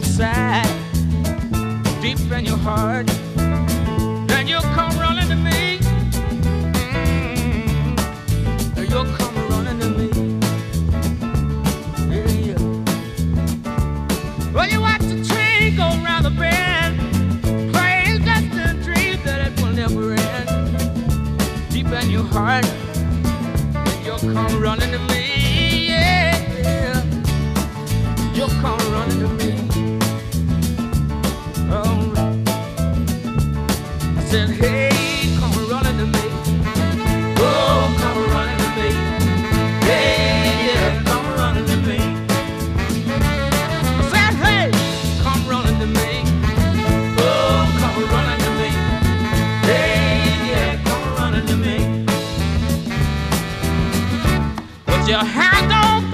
inside, deep in your heart, then you'll come running to me. You'll come running to me. Yeah. Well, you watch the train go round the bend, playing just a dream that it will never end. Deep in your heart, you'll come running to me. Yeah. You'll come running to me. Oh, I said, hey, come running to me. Oh, come running to me. Hey, yeah, come running to me. I said, hey, come running to me. Oh, come running to me. Hey, yeah, come running to me. Put your hand on